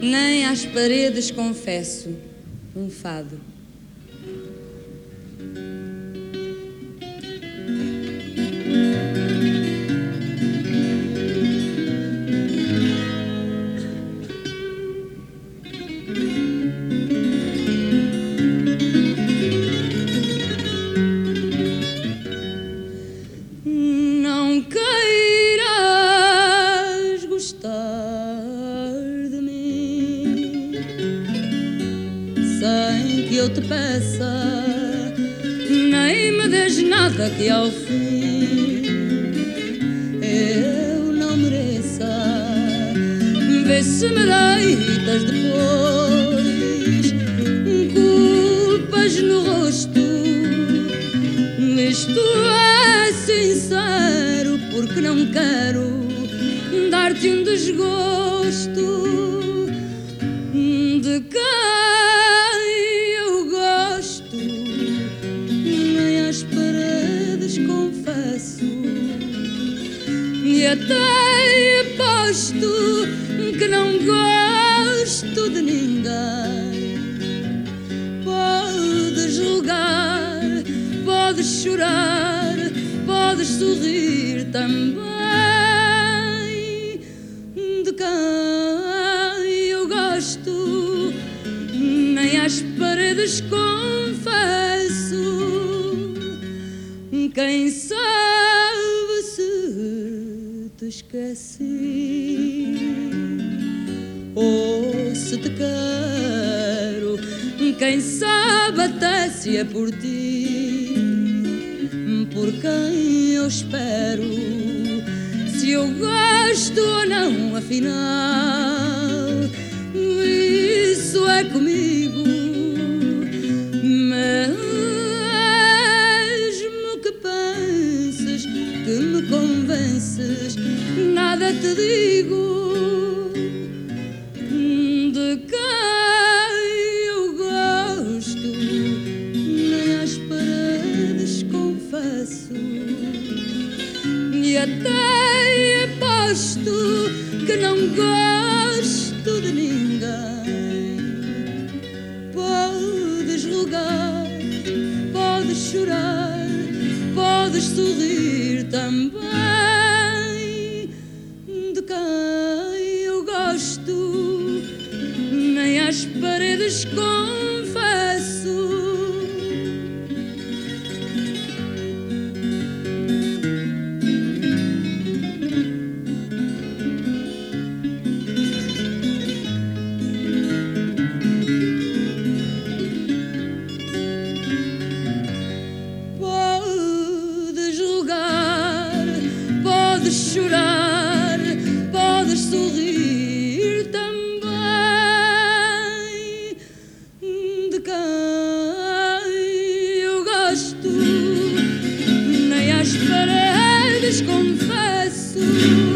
nem às paredes confesso um fado. Não queiras gostar de mim sem que eu te peça, nem me des nada que ao fim eu não mereça. Vê se me deitas depois culpas no rosto. Isto é sincero, porque não quero dar-te um desgosto de quem eu gosto. Nem às paredes confesso, e até aposto que não gosto de ninguém. Podes rogar, podes chorar, podes sorrir também. De quem eu gosto, nem às paredes confesso. Quem sabe se te esqueci ou se te quero. Quem sabe até se é por ti, por quem eu espero. Se eu gosto ou não, afinal, isso é comigo. Mesmo que penses que me convences, nada te digo. De quem eu gosto, nem às paredes confesso, e até aposto que não gosto de ninguém. Podes rogar, podes chorar, podes sorrir também. De quem eu gosto, nem às paredes confesso. Podes rogar, podes chorar, podes sorrir também. De quem eu gosto, nem às paredes confesso.